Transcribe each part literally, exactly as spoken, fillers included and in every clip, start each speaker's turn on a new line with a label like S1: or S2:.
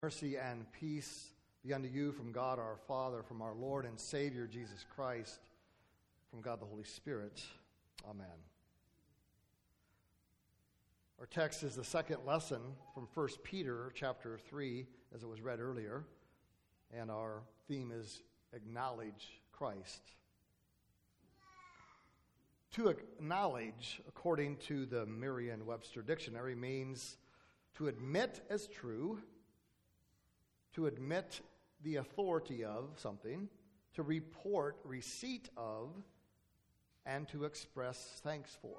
S1: Mercy and peace be unto you from God our Father, from our Lord and Savior Jesus Christ, from God the Holy Spirit. Amen. Our text is the second lesson from First Peter chapter three, as it was read earlier, and our theme is Acknowledge Christ. To acknowledge, according to the Merriam-Webster Dictionary, means to admit as true, to admit the authority of something, to report receipt of, and to express thanks for.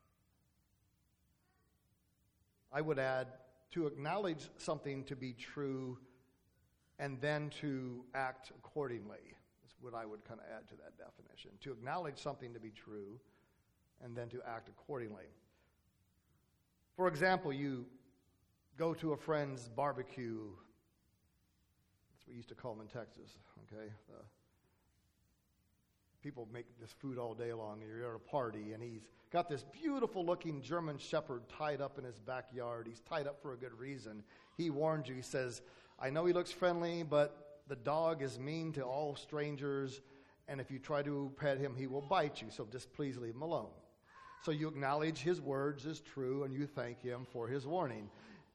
S1: I would add to acknowledge something to be true and then to act accordingly. That's what I would kind of add to that definition. To acknowledge something to be true and then to act accordingly. For example, you go to a friend's barbecue. That's what we used to call them in Texas, okay? The people make this food all day long, and you're at a party, and he's got this beautiful-looking German Shepherd tied up in his backyard. He's tied up for a good reason. He warned you. He says, I know he looks friendly, but the dog is mean to all strangers, and if you try to pet him, he will bite you, so just please leave him alone. So you acknowledge his words as true, and you thank him for his warning.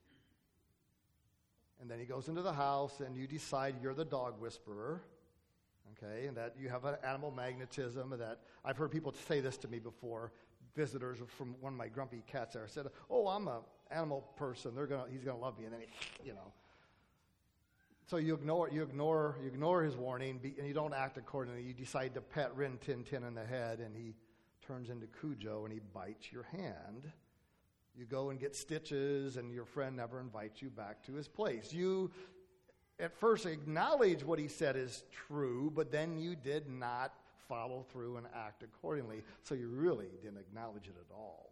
S1: And then he goes into the house, and you decide you're the dog whisperer, okay, and that you have an animal magnetism. That I've heard people say this to me before. Visitors from one of my grumpy cats there said, "Oh, I'm an animal person. They're gonna, he's gonna love me." And then he, you know. So you ignore, you ignore, you ignore his warning, and you don't act accordingly. You decide to pet Rin Tin Tin in the head, and he turns into Cujo, and he bites your hand. You go and get stitches, and your friend never invites you back to his place. You, at first, acknowledge what he said is true, but then you did not follow through and act accordingly. So you really didn't acknowledge it at all.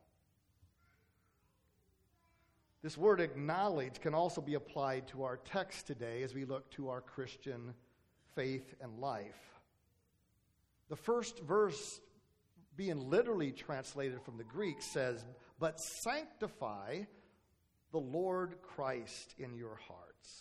S1: This word acknowledge can also be applied to our text today as we look to our Christian faith and life. The first verse, being literally translated from the Greek, says, but sanctify the Lord Christ in your hearts.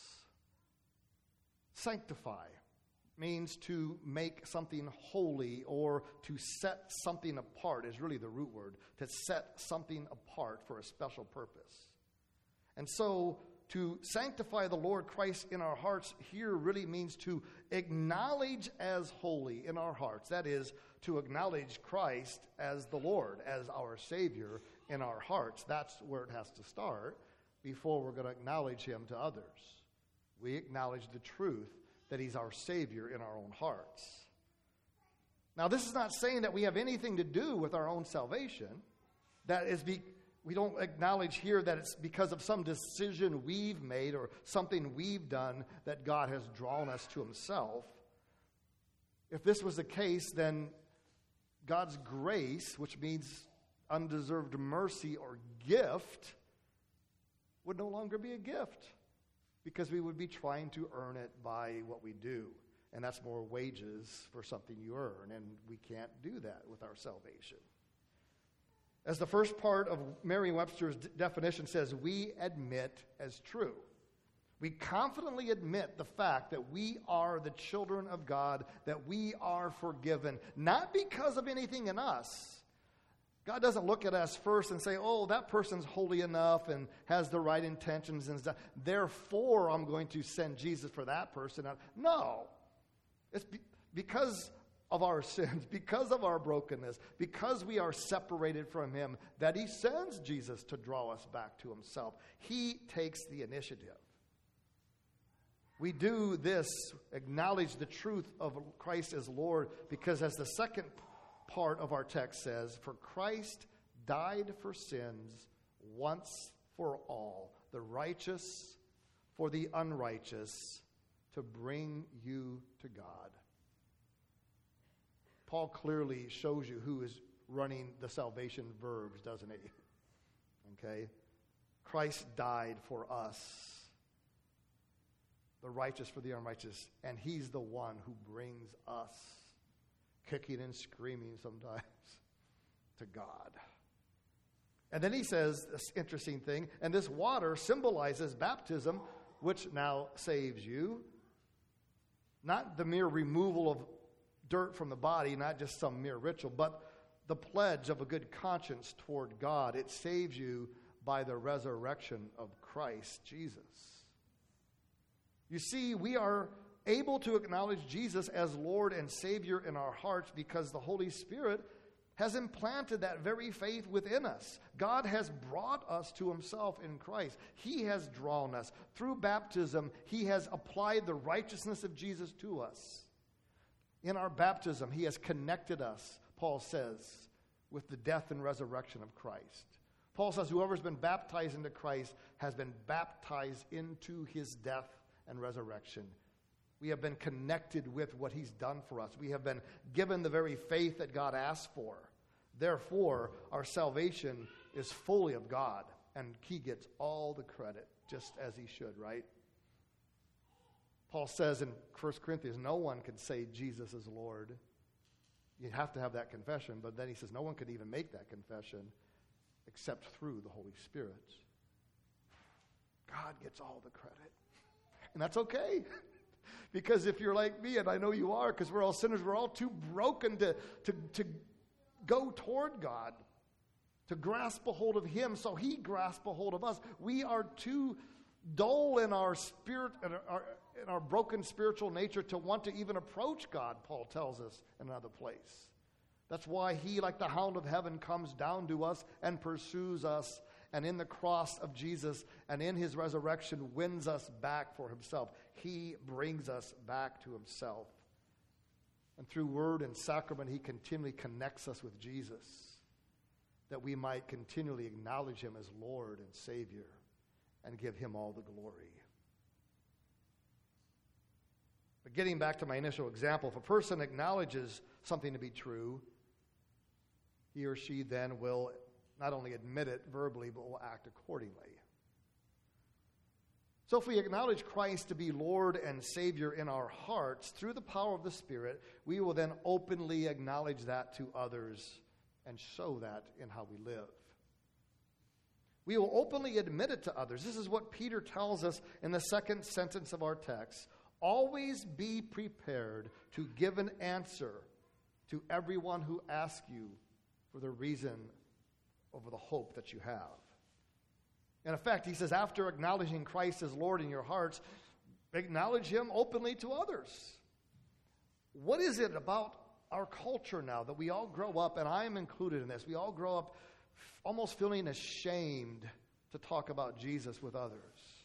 S1: Sanctify means to make something holy or to set something apart is really the root word, to set something apart for a special purpose. And so to sanctify the Lord Christ in our hearts here really means to acknowledge as holy in our hearts. That is, to acknowledge Christ as the Lord, as our Savior in our hearts. That's where it has to start before we're going to acknowledge him to others. We acknowledge the truth that he's our Savior in our own hearts. Now, this is not saying that we have anything to do with our own salvation. That is, be, we don't acknowledge here that it's because of some decision we've made or something we've done that God has drawn us to himself. If this was the case, then God's grace, which means undeserved mercy or gift, would no longer be a gift because we would be trying to earn it by what we do. And that's more wages for something you earn, and we can't do that with our salvation. As the first part of Merriam-Webster's d- definition says, we admit as true. We confidently admit the fact that we are the children of God, that we are forgiven, not because of anything in us. God doesn't look at us first and say, oh, that person's holy enough and has the right intentions, and stuff. Therefore I'm going to send Jesus for that person. No. It's be- because of our sins, because of our brokenness, because we are separated from him, that he sends Jesus to draw us back to himself. He takes the initiative. We do this, acknowledge the truth of Christ as Lord, because as the second part of our text says, for Christ died for sins once for all, the righteous for the unrighteous, to bring you to God. Paul clearly shows you who is running the salvation verbs, doesn't he? Okay? Christ died for us, the righteous for the unrighteous, and he's the one who brings us, kicking and screaming sometimes, to God. And then he says this interesting thing, and this water symbolizes baptism, which now saves you. Not the mere removal of dirt from the body, not just some mere ritual, but the pledge of a good conscience toward God. It saves you by the resurrection of Christ Jesus. You see, we are able to acknowledge Jesus as Lord and Savior in our hearts because the Holy Spirit has implanted that very faith within us. God has brought us to himself in Christ. He has drawn us. Through baptism, he has applied the righteousness of Jesus to us. In our baptism, he has connected us, Paul says, with the death and resurrection of Christ. Paul says whoever's been baptized into Christ has been baptized into his death and resurrection. We have been connected with what he's done for us. We have been given the very faith that God asked for. Therefore, our salvation is fully of God, and he gets all the credit, just as he should, right? Paul says in First Corinthians, no one can say Jesus is Lord. You have to have that confession, but then he says no one can even make that confession except through the Holy Spirit. God gets all the credit. And that's okay. Because if you're like me, and I know you are, because we're all sinners, we're all too broken to, to, to go toward God, to grasp a hold of him, so he grasps a hold of us. We are too dull in our spirit, in our, in our broken spiritual nature to want to even approach God, Paul tells us in another place. That's why he, like the hound of heaven, comes down to us and pursues us, and in the cross of Jesus and in his resurrection wins us back for himself. He brings us back to himself. And through word and sacrament, he continually connects us with Jesus, that we might continually acknowledge him as Lord and Savior and give him all the glory. But getting back to my initial example, if a person acknowledges something to be true, he or she then will not only admit it verbally, but will act accordingly. So if we acknowledge Christ to be Lord and Savior in our hearts through the power of the Spirit, we will then openly acknowledge that to others and show that in how we live. We will openly admit it to others. This is what Peter tells us in the second sentence of our text. Always be prepared to give an answer to everyone who asks you for the reason over the hope that you have. In effect, he says, after acknowledging Christ as Lord in your hearts, acknowledge him openly to others. What is it about our culture now that we all grow up, and I am included in this, we all grow up almost feeling ashamed to talk about Jesus with others?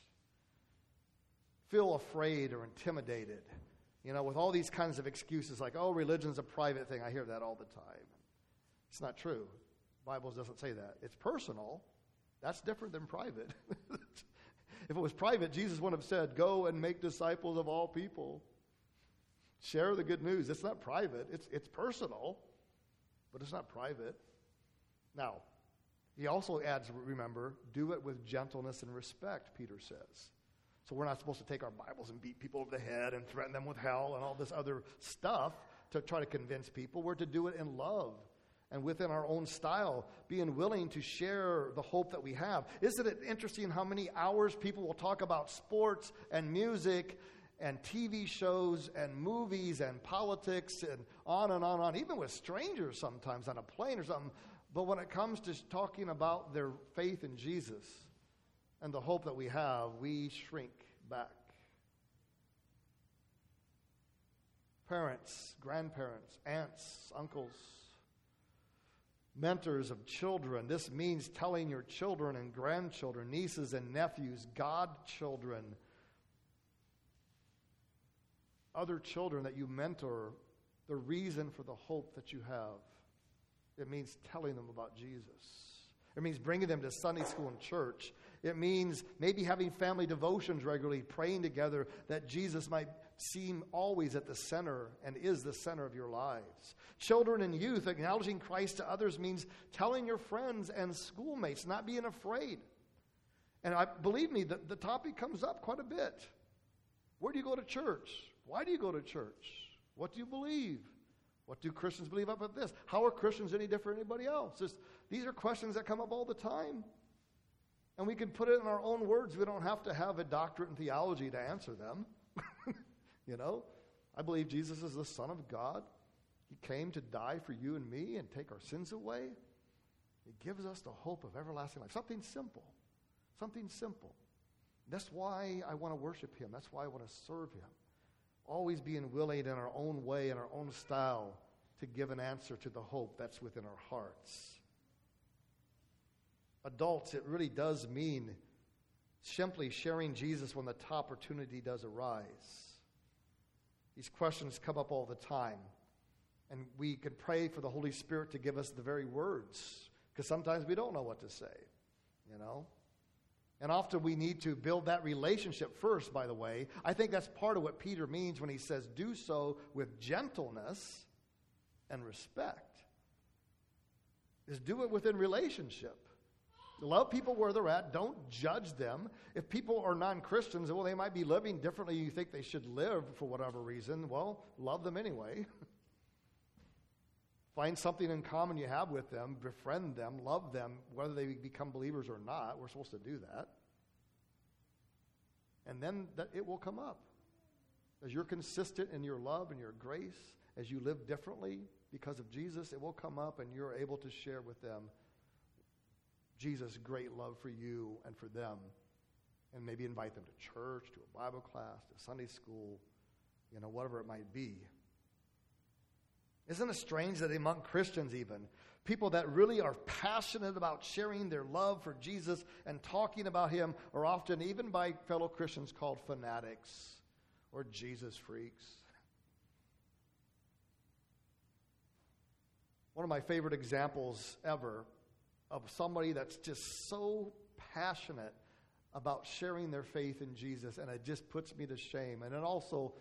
S1: Feel afraid or intimidated, you know, with all these kinds of excuses like, oh, religion's a private thing. I hear that all the time. It's not true. The Bible doesn't say that. It's personal. That's different than private. If it was private, Jesus wouldn't have said, go and make disciples of all people. Share the good news. It's not private. It's, it's personal, but it's not private. Now, he also adds, remember, do it with gentleness and respect, Peter says. So we're not supposed to take our Bibles and beat people over the head and threaten them with hell and all this other stuff to try to convince people. We're to do it in love and within our own style, being willing to share the hope that we have. Isn't it interesting how many hours people will talk about sports and music and T V shows and movies and politics and on and on and on, even with strangers sometimes on a plane or something. But when it comes to talking about their faith in Jesus and the hope that we have, we shrink back. Parents, grandparents, aunts, uncles, mentors of children. This means telling your children and grandchildren, nieces and nephews, godchildren, other children that you mentor, the reason for the hope that you have. It means telling them about Jesus. It means bringing them to Sunday school and church. It means maybe having family devotions regularly, praying together that Jesus might seem always at the center and is the center of your lives. Children and youth, acknowledging Christ to others means telling your friends and schoolmates, not being afraid. And I, believe me, the, the topic comes up quite a bit. Where do you go to church? Why do you go to church? What do you believe? What do Christians believe about this? How are Christians any different than anybody else? This, these are questions that come up all the time. And we can put it in our own words. We don't have to have a doctorate in theology to answer them. You know, I believe Jesus is the Son of God. He came to die for you and me and take our sins away. He gives us the hope of everlasting life. Something simple. Something simple. That's why I want to worship him. That's why I want to serve him. Always being willing in our own way, in our own style, to give an answer to the hope that's within our hearts. Adults, it really does mean simply sharing Jesus when the opportunity does arise. These questions come up all the time. And we can pray for the Holy Spirit to give us the very words, because sometimes we don't know what to say, you know. And often we need to build that relationship first, by the way. I think that's part of what Peter means when he says, do so with gentleness and respect. Is do it within relationship. Love people where they're at. Don't judge them. If people are non-Christians, well, they might be living differently. You think they should live for whatever reason. Well, love them anyway. Find something in common you have with them. Befriend them. Love them, whether they become believers or not. We're supposed to do that. And then that it will come up. As you're consistent in your love and your grace, as you live differently because of Jesus, it will come up and you're able to share with them Jesus' great love for you and for them. And maybe invite them to church, to a Bible class, to Sunday school, you know, whatever it might be. Isn't it strange that among Christians even, people that really are passionate about sharing their love for Jesus and talking about him are often, even by fellow Christians, called fanatics or Jesus freaks. One of my favorite examples ever of somebody that's just so passionate about sharing their faith in Jesus, and it just puts me to shame. And it also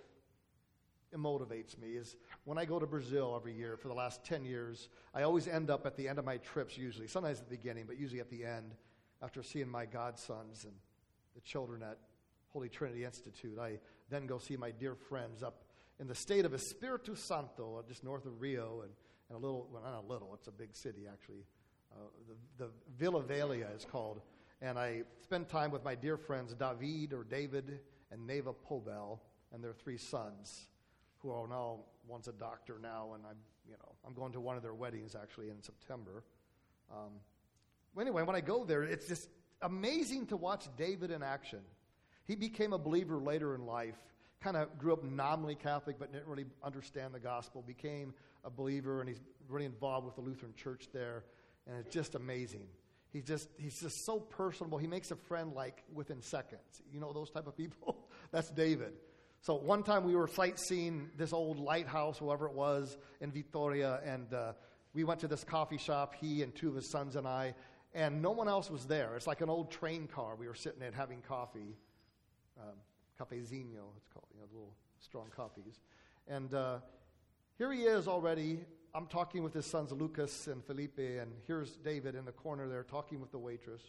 S1: it motivates me is when I go to Brazil every year for the last ten years, I always end up at the end of my trips usually, sometimes at the beginning, but usually at the end, after seeing my godsons and the children at Holy Trinity Institute. I then go see my dear friends up in the state of Espírito Santo, just north of Rio, and, and a little, well, not a little, it's a big city actually. Uh, the, the Vila Velha is called. And I spend time with my dear friends David or David and Neva Pobel and their three sons, who are now, one's a doctor now, and I'm, you know, I'm going to one of their weddings actually in September. Um, well, anyway, when I go there, it's just amazing to watch David in action. He became a believer later in life, kind of grew up nominally Catholic, but didn't really understand the gospel, became a believer, and he's really involved with the Lutheran church there, and it's just amazing. He's just he's just so personable. He makes a friend like within seconds. You know those type of people? That's David. So one time we were sightseeing this old lighthouse, whoever it was, in Vitoria, and uh, we went to this coffee shop, he and two of his sons and I, and no one else was there. It's like an old train car. We were sitting in having coffee, um, cafezinho, it's called, you know, little strong coffees. And uh, here he is already. I'm talking with his sons Lucas and Felipe, and here's David in the corner there talking with the waitress,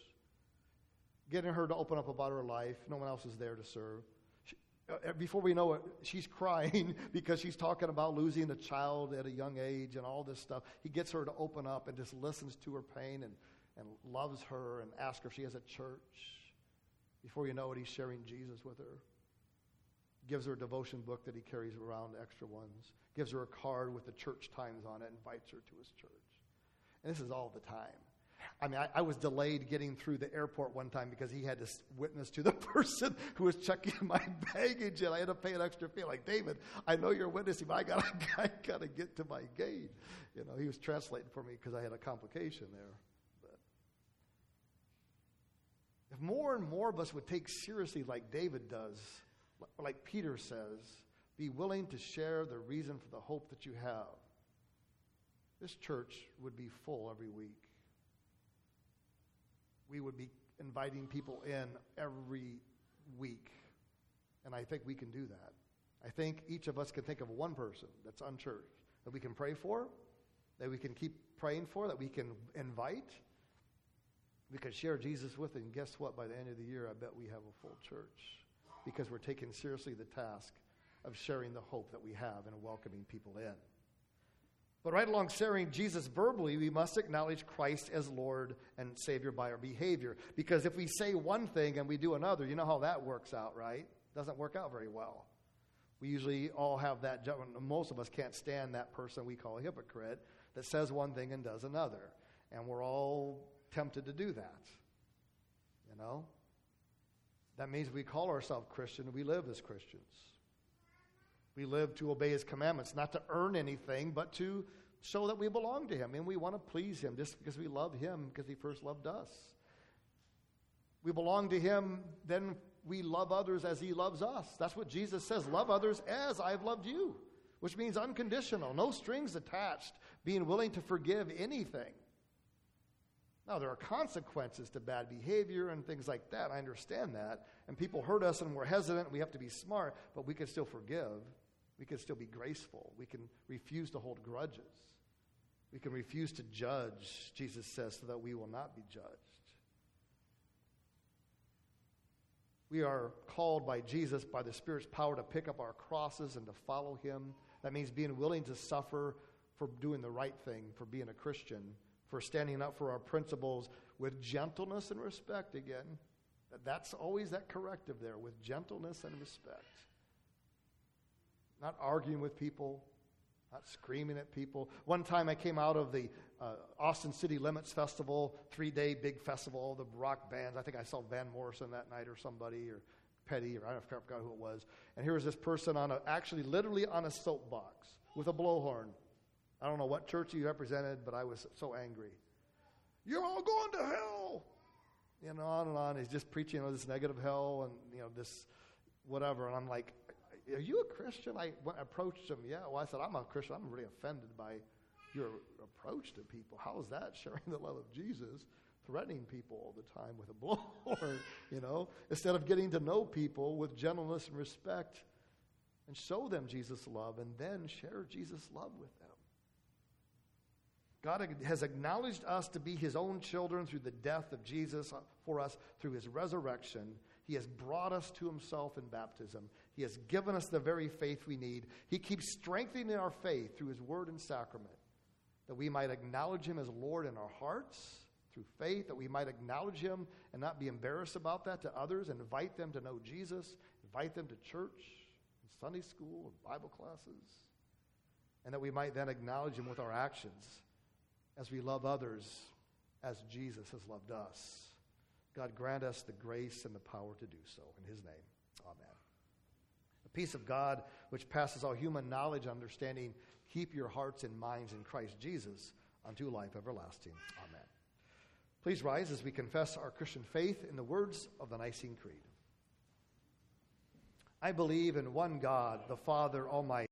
S1: getting her to open up about her life. No one else is there to serve. She, uh, before we know it, she's crying because she's talking about losing a child at a young age and all this stuff. He gets her to open up and just listens to her pain and, and loves her and asks her if she has a church. Before you know it, he's sharing Jesus with her. Gives her a devotion book that he carries around, extra ones. Gives her a card with the church times on it, invites her to his church. And this is all the time. I mean, I, I was delayed getting through the airport one time because he had to witness to the person who was checking my baggage, and I had to pay an extra fee. Like, David, I know you're witnessing, but I got I gotta get to my gate. You know, he was translating for me because I had a complication there. But if more and more of us would take seriously like David does, like Peter says, be willing to share the reason for the hope that you have, this church would be full every week. We would be inviting people in every week. And I think we can do that. I think each of us can think of one person that's unchurched that we can pray for, that we can keep praying for, that we can invite, we can share Jesus with, and guess what? By the end of the year, I bet we have a full church, because we're taking seriously the task of sharing the hope that we have and welcoming people in. But right alongside Jesus verbally, we must acknowledge Christ as Lord and Savior by our behavior. Because if we say one thing and we do another, you know how that works out, right? Doesn't work out very well. We usually all have that, most of us can't stand that person we call a hypocrite that says one thing and does another. And we're all tempted to do that. You know? That means we call ourselves Christian, we live as Christians. We live to obey his commandments, not to earn anything, but to show that we belong to him. And we want to please him just because we love him, because he first loved us. We belong to him, then we love others as he loves us. That's what Jesus says, love others as I've loved you, which means unconditional, no strings attached, being willing to forgive anything. Now, there are consequences to bad behavior and things like that. I understand that. And people hurt us and we're hesitant. We have to be smart, but we can still forgive. We can still be graceful. We can refuse to hold grudges. We can refuse to judge, Jesus says, so that we will not be judged. We are called by Jesus, by the Spirit's power, to pick up our crosses and to follow him. That means being willing to suffer for doing the right thing, for being a Christian, for standing up for our principles with gentleness and respect again. That's always that corrective there, with gentleness and respect. Not arguing with people, not screaming at people. One time I came out of the uh, Austin City Limits Festival, three-day big festival, all the rock bands. I think I saw Van Morrison that night or somebody, or Petty, or I don't know, I forgot who it was. And here was this person on a, actually literally on a soapbox with a blowhorn. I don't know what church he represented, but I was so angry. You're all going to hell! You know, on and on. He's just preaching, you know, this negative hell and, you know, this whatever. And I'm like, are you a Christian? I went, approached him. Yeah, well, I said, I'm a Christian. I'm really offended by your approach to people. How is that sharing the love of Jesus, threatening people all the time with a blowhorn, you know, instead of getting to know people with gentleness and respect and show them Jesus' love and then share Jesus' love with them. God has acknowledged us to be his own children through the death of Jesus for us, through his resurrection. He has brought us to himself in baptism. He has given us the very faith we need. He keeps strengthening our faith through his word and sacrament, that we might acknowledge him as Lord in our hearts through faith, that we might acknowledge him and not be embarrassed about that to others, and invite them to know Jesus, invite them to church, and Sunday school, and Bible classes, and that we might then acknowledge him with our actions as we love others as Jesus has loved us. God grant us the grace and the power to do so. In his name, amen. The peace of God, which passes all human knowledge and understanding, keep your hearts and minds in Christ Jesus unto life everlasting. Amen. Please rise as we confess our Christian faith in the words of the Nicene Creed. I believe in one God, the Father Almighty,